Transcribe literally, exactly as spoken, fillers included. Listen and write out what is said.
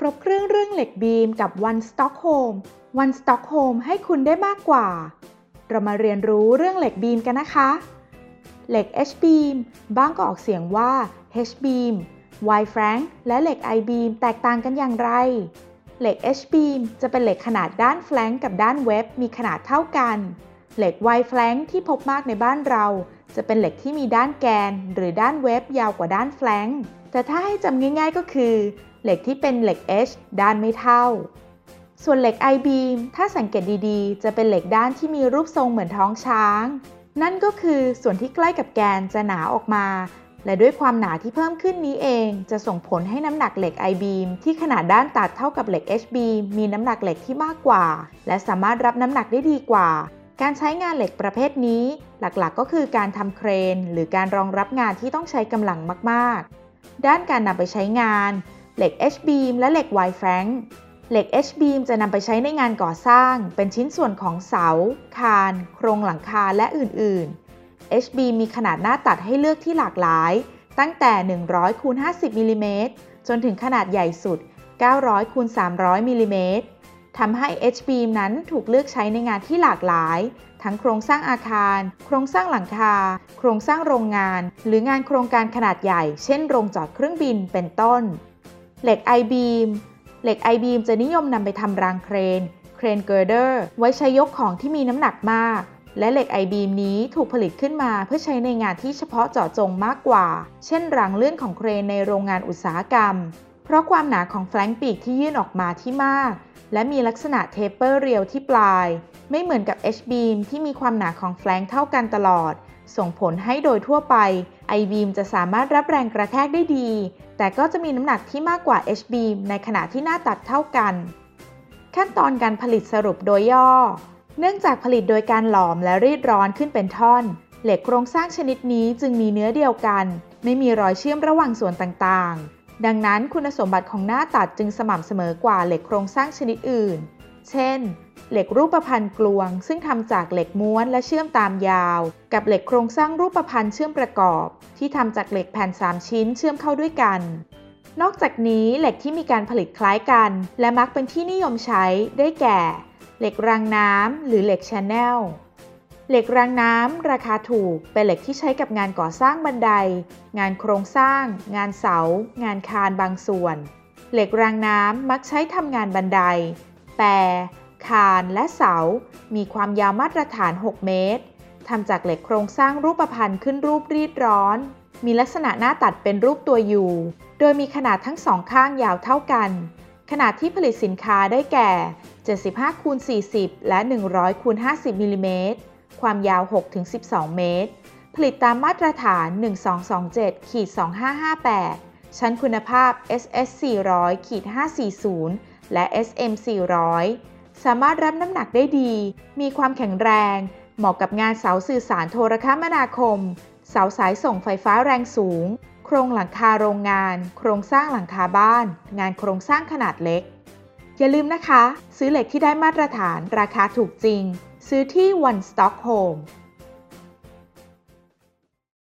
รบเครื่องเรื่องเหล็กบีมกับ One Stockholm One Stockholm ให้คุณได้มากกว่าเรามาเรียนรู้เรื่องเหล็กบีมกันนะคะเหล็ก H-beam บ้างก็ออกเสียงว่า H-beam Y-frank และเหล็ก I-beam แตกต่างกันอย่างไรเหล็ก H-beam จะเป็นเหล็กขนาดด้านแฟลงก์กับด้านเว็บมีขนาดเท่ากันเหล็ก Y-frank ที่พบมากในบ้านเราจะเป็นเหล็กที่มีด้านแกนหรือด้านเว็บยาวกว่าด้านแฟลงก์แต่ถ้าให้จำง่ายๆก็คือเหล็กที่เป็นเหล็ก H ด้านไม่เท่าส่วนเหล็ก I-beam ถ้าสังเกตดีๆจะเป็นเหล็กด้านที่มีรูปทรงเหมือนท้องช้างนั่นก็คือส่วนที่ใกล้กับแกนจะหนาออกมาและด้วยความหนาที่เพิ่มขึ้นนี้เองจะส่งผลให้น้ำหนักเหล็ก I-beam ที่ขนาดด้านตัดเท่ากับเหล็ก H-beam มีน้ำหนักเหล็กที่มากกว่าและสามารถรับน้ำหนักได้ดีกว่าการใช้งานเหล็กประเภทนี้หลักๆก็คือการทำเครนหรือการรองรับงานที่ต้องใช้กำลังมากๆด้านการนำไปใช้งานเหล็ก H-beam และเหล็ก Y-frank เหล็ก H-beam จะนำไปใช้ในงานก่อสร้างเป็นชิ้นส่วนของเสาคานโครงหลังคาและอื่นๆ H-beam มีขนาดหน้าตัดให้เลือกที่หลากหลายตั้งแต่หนึ่งร้อยคูณห้าสิบมิลลิเมตรจนถึงขนาดใหญ่สุดเก้าร้อยคูณสามร้อยมิลลิเมตรทำให้ H-beam นั้นถูกเลือกใช้ในงานที่หลากหลายทั้งโครงสร้างอาคารโครงสร้างหลังคาโครงสร้างโรงงานหรืองานโครงการขนาดใหญ่เช่นโรงจอดเครื่องบินเป็นต้นเหล็ก I-beam เหล็ก I-beam จะนิยมนำไปทำรางเครนเครนเกิร์เดอร์ไว้ใช้ยกของที่มีน้ำหนักมากและเหล็ก I-beam นี้ถูกผลิตขึ้นมาเพื่อใช้ในงานที่เฉพาะเจาะจงมากกว่าเช่นรางเลื่อนของเครนในโรงงานอุตสาหกรรมเพราะความหนาของแฟลงก์ปีกที่ยื่นออกมาที่มากและมีลักษณะเทปเปอร์เรียวที่ปลายไม่เหมือนกับ H-beam ที่มีความหนาของแฟลงก์เท่ากันตลอดส่งผลให้โดยทั่วไป I-beam จะสามารถรับแรงกระแทกได้ดีแต่ก็จะมีน้ำหนักที่มากกว่า H-beam ในขณะที่หน้าตัดเท่ากันขั้นตอนการผลิตสรุปโดยย่อเนื่องจากผลิตโดยการหลอมและรีดร้อนขึ้นเป็นท่อนเหล็กโครงสร้างชนิดนี้จึงมีเนื้อเดียวกันไม่มีรอยเชื่อมระหว่างส่วนต่างๆดังนั้นคุณสมบัติของหน้าตัดจึงสม่ำเสมอกว่าเหล็กโครงสร้างชนิดอื่นเช่นเหล็กรูปพรรณกลวงซึ่งทำจากเหล็กม้วนและเชื่อมตามยาวกับเหล็กโครงสร้างรูปพรรณเชื่อมประกอบที่ทำจากเหล็กแผ่นสามชิ้นเชื่อมเข้าด้วยกันนอกจากนี้เหล็กที่มีการผลิตคล้ายกันและมักเป็นที่นิยมใช้ได้แก่เหล็กรางน้ำหรือเหล็กแชนเนลเหล็กรางน้ำราคาถูกเป็นเหล็กที่ใช้กับงานก่อสร้างบันไดงานโครงสร้างงานเสางานคานบางส่วนเหล็กรางน้ำมักใช้ทำงานบันไดแปรคานและเสามีความยาวมาตรฐานหกเมตรทำจากเหล็กโครงสร้างรูปพรรณขึ้นรูปรีดร้อนมีลักษณะหน้าตัดเป็นรูปตัว U โดยมีขนาดทั้งสองข้างยาวเท่ากันขนาดที่ผลิตสินค้าได้แก่เจ็ดสิบห้าคูณสี่สิบและหนึ่งร้อยคูณห้าสิบมิลลิเมตรความยาวหกถึงสิบสองเมตรผลิตตามมาตรฐานหนึ่งสองสองเจ็ด สองห้าห้าแปดชั้นคุณภาพ เอส เอส สี่ร้อย ห้าสี่ศูนย์ และ เอส เอ็ม สี่ร้อยสามารถรับน้ำหนักได้ดีมีความแข็งแรงเหมาะกับงานเสาสื่อสารโทรคมนาคมเสาสายส่งไฟฟ้าแรงสูงโครงหลังคาโรงงานโครงสร้างหลังคาบ้านงานโครงสร้างขนาดเล็กอย่าลืมนะคะซื้อเหล็กที่ได้มาตรฐานราคาถูกจริงซื้อที่ One Stockholm